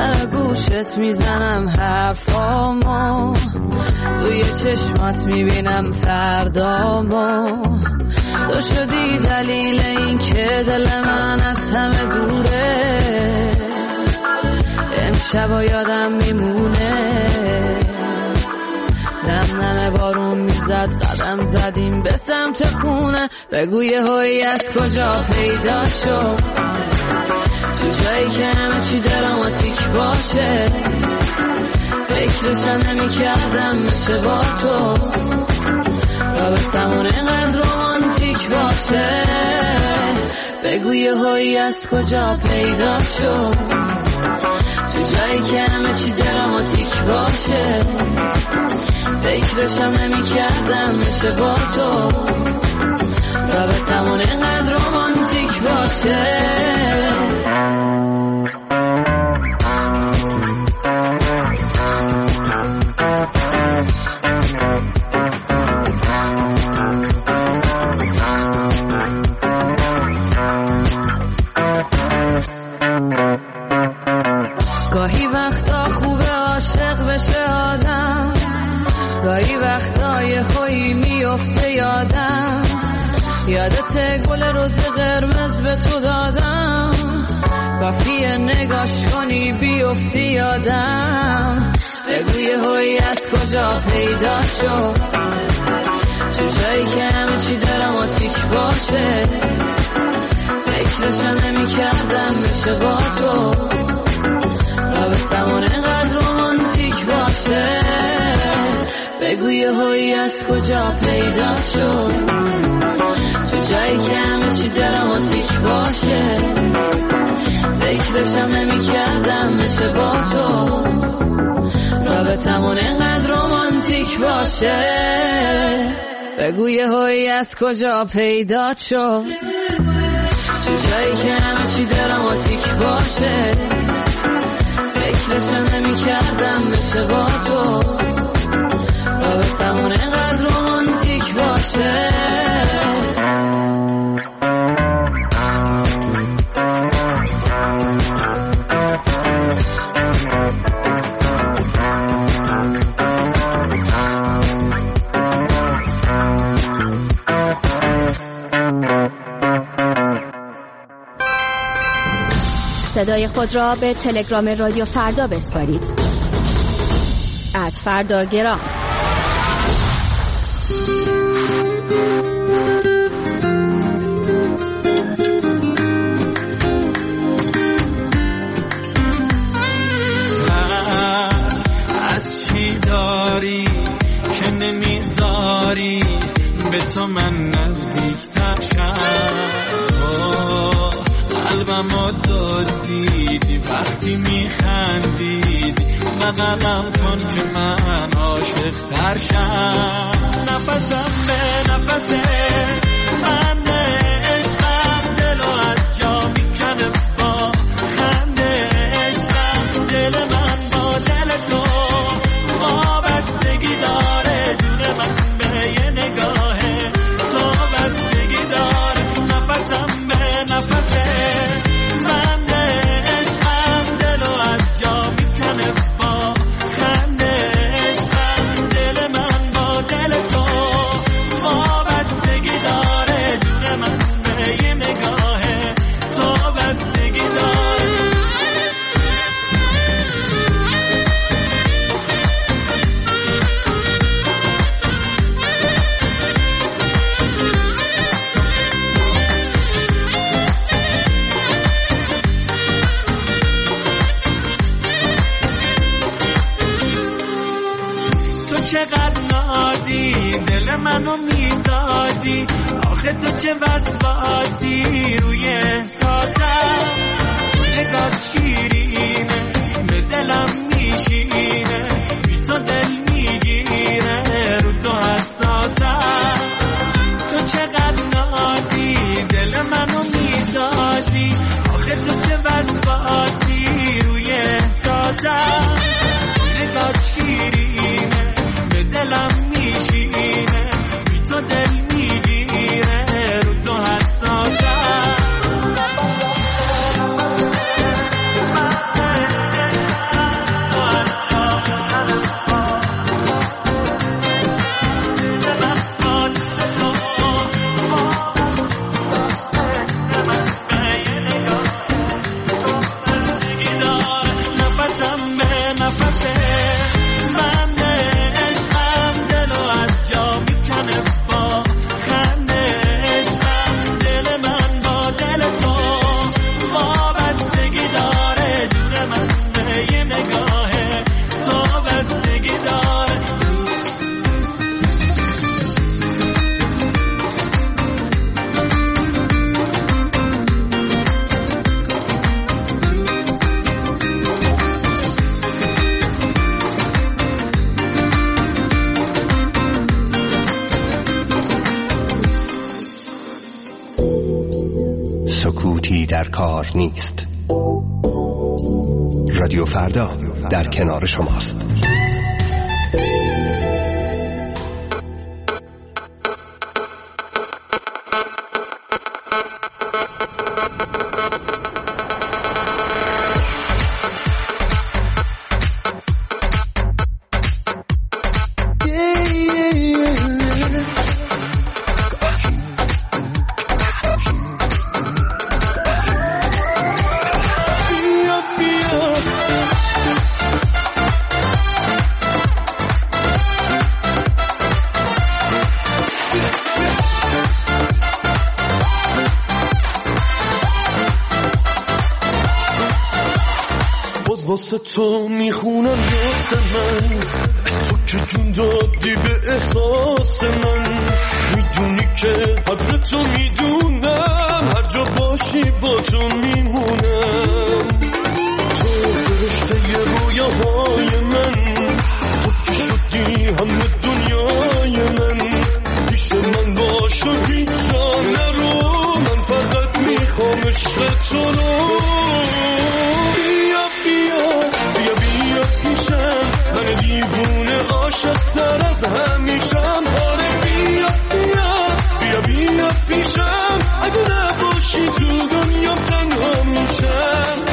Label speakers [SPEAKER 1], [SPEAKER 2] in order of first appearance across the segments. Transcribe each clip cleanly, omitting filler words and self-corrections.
[SPEAKER 1] سر گوشت میزنم حرفامو، توی چشمات میبینم فردامو. تو شدی دلیل این که دل من از همه دوره، امشب یادم میمونه. نم نم بارون میزد، قدم زدیم به سمت خونه. بگو یهویی از کجا پیدا شد، تو جایی که همه چی دراماتیک باشه. فکرشم نمی کردم میشه با تو رابطمون اینقدر رومانتیک باشه. بگو یهویی از کجا پیدا شد، تو جایی که همه چی دراماتیک باشه. فکرشم نمی کردم میشه با تو رابطمون اینقدر رومانتیک باشه. گاهی وقتا خوبه عاشق بشه آدم، گاهی وقتا یه خویی میفته یادم. یادت گل روز قرمز به تو دادم، کافیه نگاش کنی بیفتی یادم. بگو یهویی از کجا پیدا شد، تو جایی که همه چی دراماتیک باشه. فکرشم نمی کردم میشه با تو رابطمون اینقدر رومانتیک باشه. بگو یهویی از کجا پیدا شد، تو جایی که همه چی دراماتیک باشه. فکرشم نمی کردم میشه با تو رابطمون اینقدر رومانتیک باشه. بگو یهویی از کجا پیدا شد، تو جایی که همه چی دراماتیک باشه. فکرشم نمی کردم میشه با تو رابطمون اینقدر رومانتیک باشه.
[SPEAKER 2] صدای خود را به تلگرام رادیو فردا بسپارید. @فرداگرام.
[SPEAKER 3] از چی داری که نمیذاری به تو من نزدیکتر شم؟ قلبمو دزدیدی وقتی میخندیدی، بغلم کن که من عاشق تر شم. نفسم به نفسه من عشقم، دلو از جا میکنه با خنده عشقم. دل من با دل تو وابستگی داره، جون من به یه نگاهه تو بستگی داره. نفسم به نفسه دل منو میسازی، آخه تو چه وسواسی روی احساسم. نگاه شیرینه به دلم میشینه، بی تو دل میگیره رو تو حساسم. تو چقدر نازی دل منو میسازی، آخه تو چه وسواسی روی احساسم. نگاه شیرینه به دلم میشینه، بی تو دل میگیره رو تو حساسم.
[SPEAKER 4] کار نیست. رادیو فردا در کنار شماست.
[SPEAKER 5] تو میخونم یاس من، تو که جون دادی به احساس من، میدونی که قدر تو میدونم، هر جا باشی با تو میمونم. تو فرشته رویاهای من، تو که شدی همه دنیای من، پیش من باش و هیچ جا نرو، من فقط میخوام عشق تو رو. من دیوونه عاشق‌تر از همیشم، آره بیا بیا بیا بیا پیشم، اگه نباشی تو دنیا تنها میشم.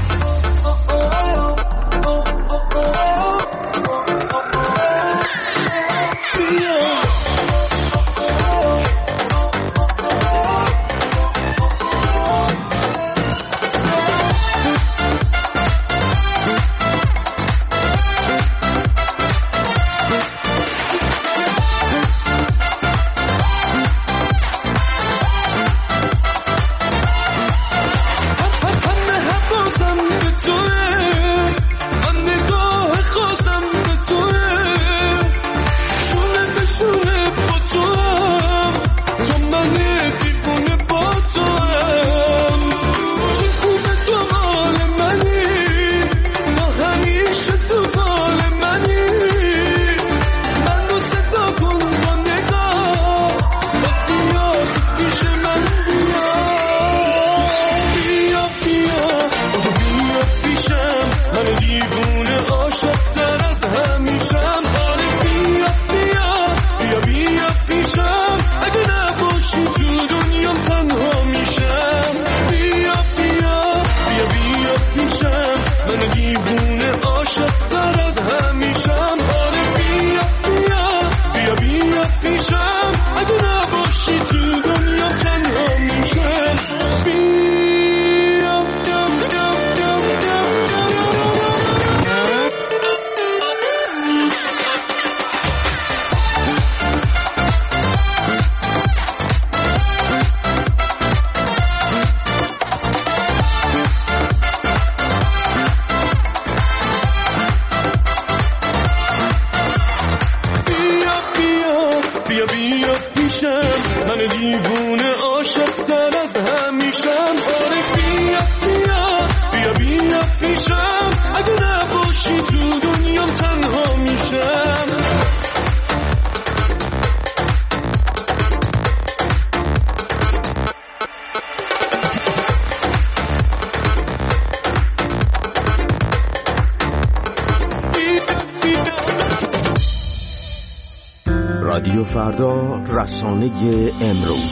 [SPEAKER 6] رادیو فردا، رسانه امروز.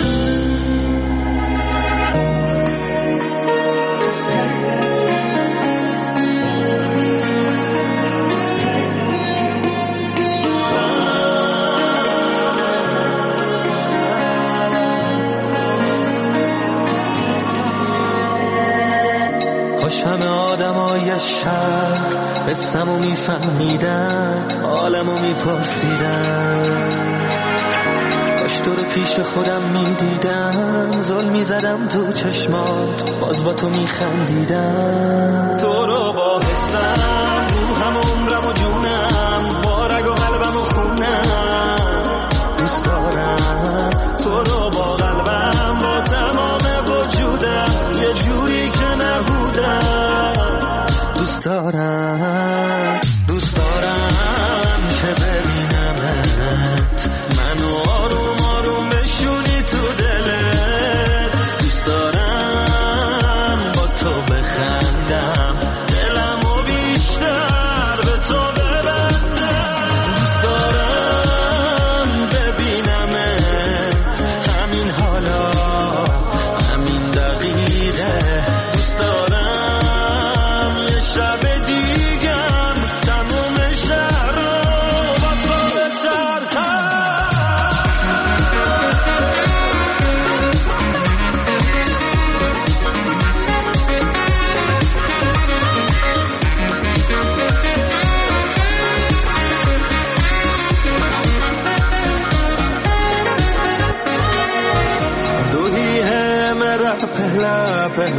[SPEAKER 3] کاش همه آدمای شهر قصه‌مو میفهمیدن، حالمو میپرسیدن، کاش تو رو پیش خودم میدیدم، زل میزدم تو چشمات، باز با تو میخندیدم. تو رو با حسم، روحم و عمرم و جونم، با رگ و قلبم و خونم، دوست دارم تو رو با قلبم، با تمام وجودم، یه جوری که نبودم. دوست دارم که ببینمت، منو آروم آروم بشونی تو دلت. دوست دارم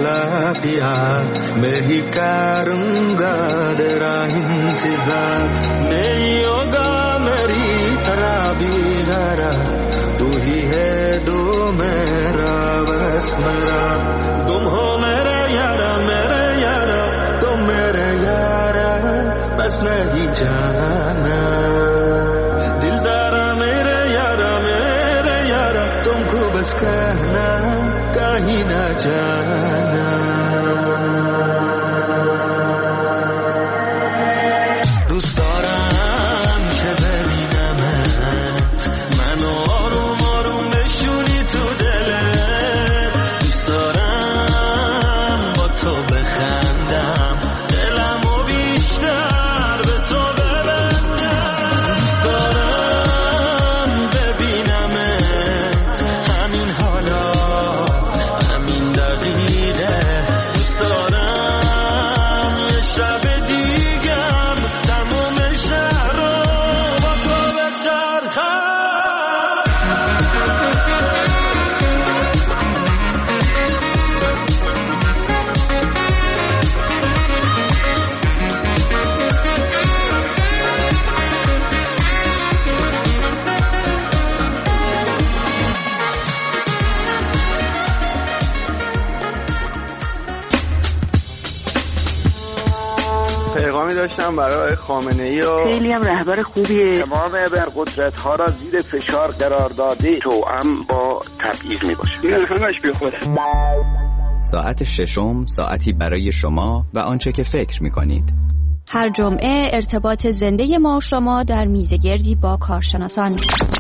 [SPEAKER 7] मिला पिया मैं ही करूँगा तेरा इंतजार नहीं होगा मेरी तरह भी घरा तू ही है दो मेरा बस मेरा तुम हो मेरे यारा तुम मेरे यारा बस नहीं जाना दिलदारा मेरे यारा तुमको बस कहना कहीं ना जाना دوست دارم که ببینمت منو آروم آروم بشونی تو دلت دوست دارم با تو بخندم دلمو بیشتر به تو ببندم دوست دارم ببینمت همین حالا همین دقیقه دوست دارم یه شب دیگم تموم شهر رو با تو بچرخم
[SPEAKER 8] پیغامی داشتم برای خامنه‌ای و
[SPEAKER 9] خیلی هم رهبر خوبیه.
[SPEAKER 8] تمام ابرقدرت‌ها را زیر فشار قرار داده توأم با تبعیض میباشه. این همش بیخوده.
[SPEAKER 10] ساعت ششم ساعتی برای شما و آنچه که فکر می‌کنید.
[SPEAKER 2] هر جمعه ارتباط زنده ما و شما در میزگردی با کارشناسان.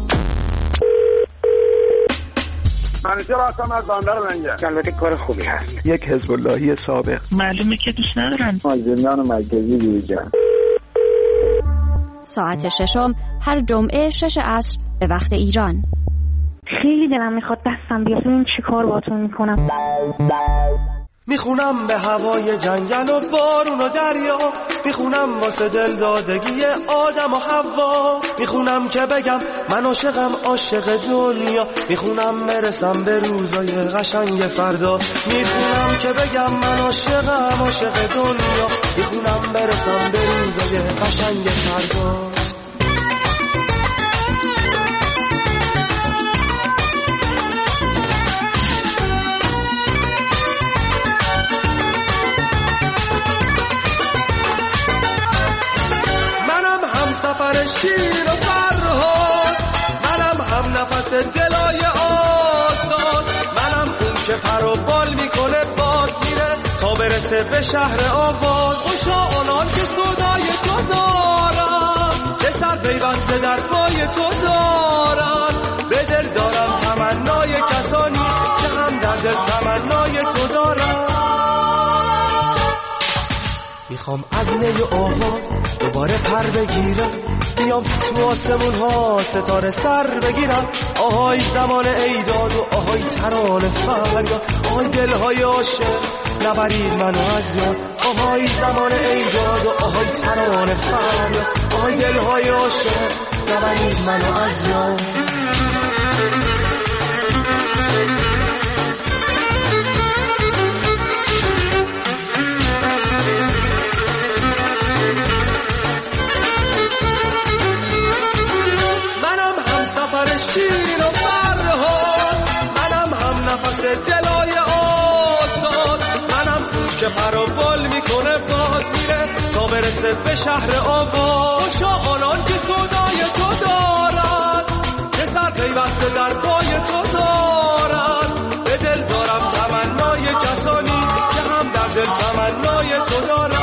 [SPEAKER 8] منیجر هستم از بندر منجر. البته کار خوبی هست. یک حزب اللهی سابق.
[SPEAKER 9] معلومه که دوست ندارن.
[SPEAKER 8] زندان مرکزی دیجا.
[SPEAKER 2] ساعت ششم هر جمعه 6 عصر به وقت ایران.
[SPEAKER 9] خیلی دلم میخواد دستم بیاد ببین چی کار باهاتون میکنم.
[SPEAKER 5] میخونم به هوای جنگل و بارون و دریا میخونم واسه دل دادگی آدم و حوا میخونم که بگم من عاشق دنیا میخونم برسم به روزای قشنگ فردا میخونم که بگم من عاشق دنیا میخونم برسم به روزای قشنگ فردا سفر شیر و فرهاد منم هم نفس دلای آزاد منم اون که پر و بال میکنه باز میره تا برسه به شهر آواز خوشا آنان که صدای تو دارن به سر پیوسته در پای تو دارن به دل دارم تمنای کسانی که هم در دل تمنای تو دارن میخوام از نی آواز دوباره پر بگیرم بیام تو آسمون ها ستاره سر بگیرم آهای زمان ایداد و آهای ترانه فریاد آهای دلهای عاشق نبرید منو از یاد آهای زمان ایداد و آهای ترانه فریاد آهای دلهای عاشق نبرید منو از یاد شیرین و فرهاد منم هم نفس دلای آزاد منم اون که پر و بال میکنه باز میره تا برسه به شهر آواز خوشا آنان که صدای تو دارن که سر پیوسته در پای تو دارن به دل دارم تمنای کسانی که هم در دل تمنای تو دارن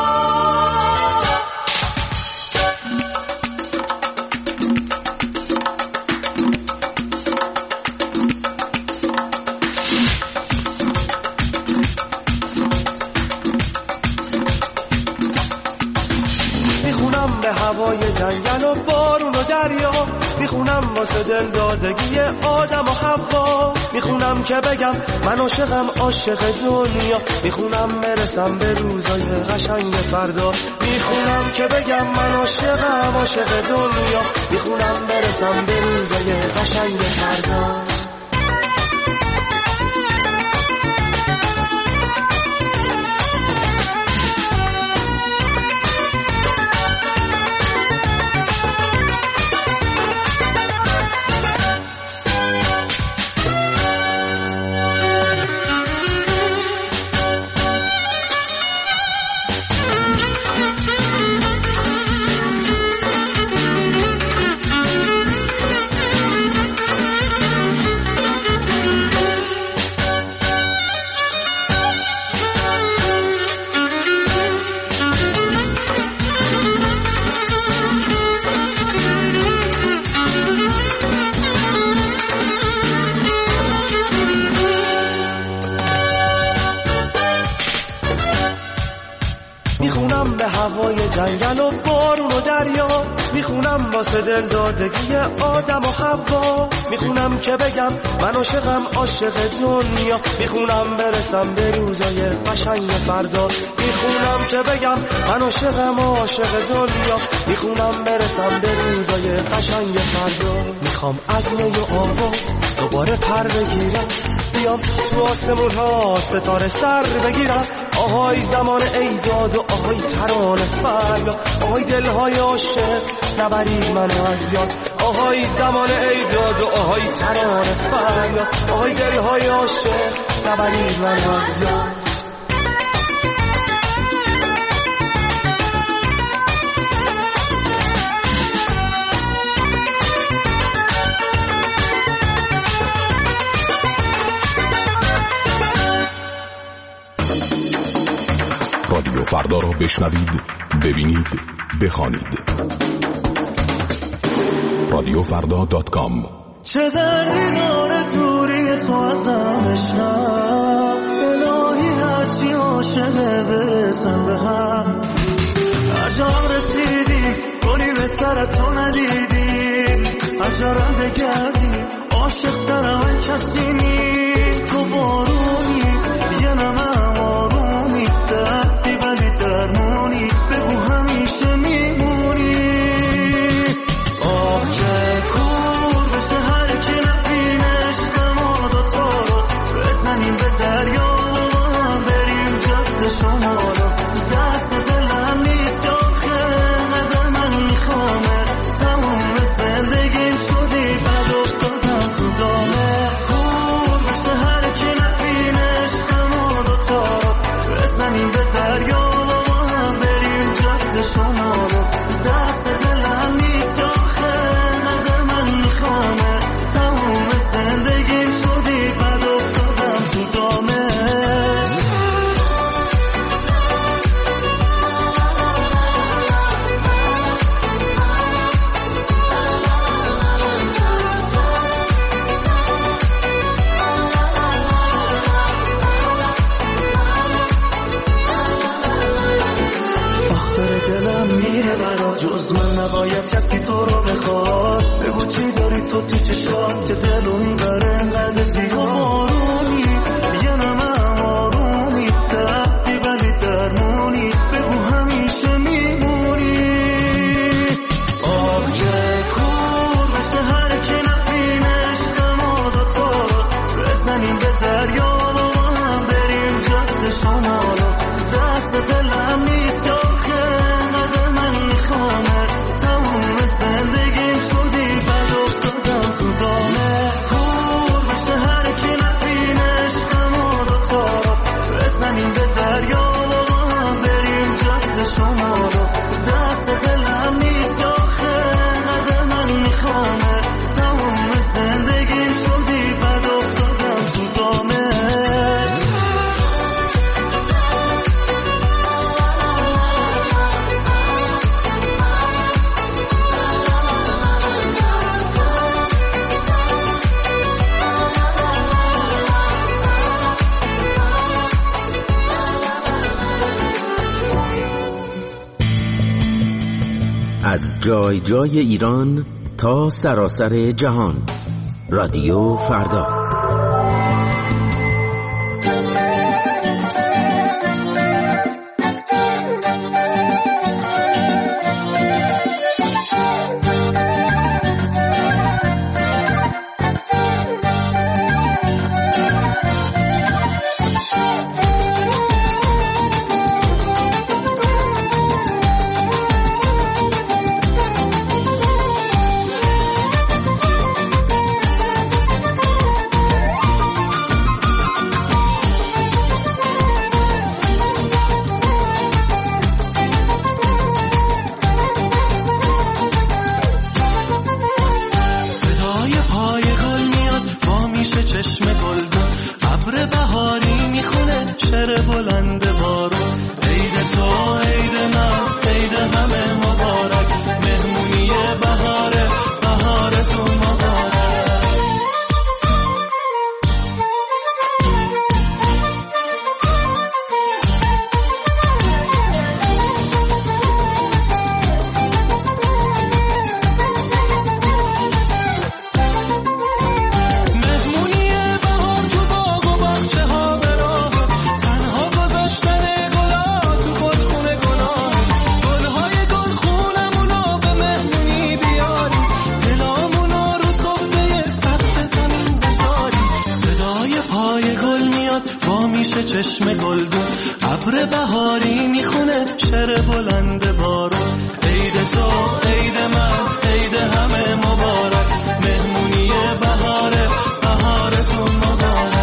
[SPEAKER 5] هوای جنگل و بارون و دریا میخونم واسه دل دادگی آدم و حوا میخونم که بگم من عاشق دنیا میخونم برسم به روزای قشنگ فردا میخونم که بگم من عاشق دنیا میخونم برسم به روزای قشنگ فردا میخونم به هوای جنگل و بارون و دریا، میخونم واسه دل دادگی آدم و حوا، میخونم که بگم من عاشقم عاشق دنیا، میخونم برسم به روزای قشنگ فردا، میخونم که بگم من عاشقم عاشق دنیا، میخونم برسم به روزای قشنگ فردا. میخوام از می و آوا دوباره پر بگیرم، بیام تو آسمون ها ستاره سر بگیرم. آهای زمان ایداد و آهای ترانه فردا، آهای دلهای عاشق نبرید منو از یاد. آهای زمان ایداد و آهای ترانه فردا، آهای دلهای عاشق نبرید منو از یاد.
[SPEAKER 11] رادیو فردا را بشنوید، ببینید، بخوانید. رادیوفردا.com.
[SPEAKER 3] چه دردی داره دوری تو ازم بشنم، الهی هرچی عاشقه برسم به هم. عجب رسیدیم گلی بهتر تو ندیدیم، عجرم بگردیم عاشق تر من کسی نی. تو بارونی یه نمم آرومی، دردی ولی درمونی، بگو همیشه میمونی. آه که کور بشه هر کی نبینه عشقم دوتا رو، بزنیم به دریا بریم جد شما رو. دست دلم نیست آخه نده من میخوامت، تموم زندگیم شدی بد افتادم تو دامت. کور بشه هر کی نبینه عشقم دوتا رو، بزنیم به دریا بریم جد شما رو. دست دلم نیست آخه نده من میخوامت، تموم زندگیم شدی بد افتادم تو دامت. جز من نباید کسی تو رو بخواد، بگو چی داری تو چشات که دلو میبره انقدر زیاد. آرومی یه نمم آرومی، دردی ولی درمونی، بگو همیشه میمونی. آه که کور بشه هر کی نبینه عشقم دوتا رو، بزنیم به دریا بریم جد شما رو. دست دلم نیست آخه نده من میخوامت، تموم زندگیم شدی بد افتادم تو دامت. کور بشه هر کی نبینه عشقم دوتا رو، بزنیم به دریا بریم جد شما رو. دست دلم نیست آخه نده من میخوامت، تموم زندگیم شدی بد افتادم تو دامت.
[SPEAKER 6] از جای جای ایران تا سراسر جهان، رادیو فردا.
[SPEAKER 3] ابر بهاری میخونه شعر بلند بارون. عید تو عید من عید همه مبارک، مهمونی بهاره بهارتون مبارک.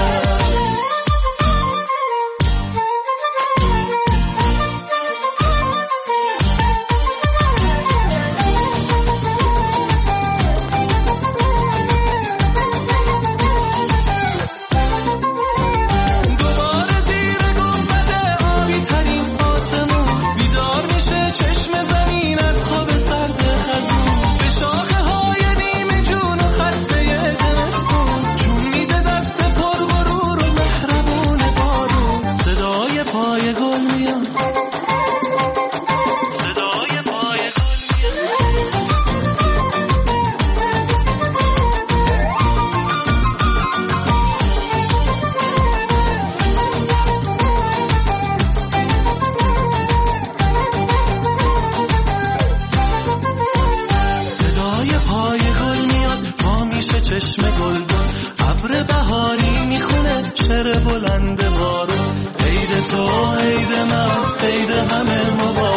[SPEAKER 3] چشم گلدون ابر بهاری میخونه شعر بلند بارون. عید تو عید من عید همه مبارک.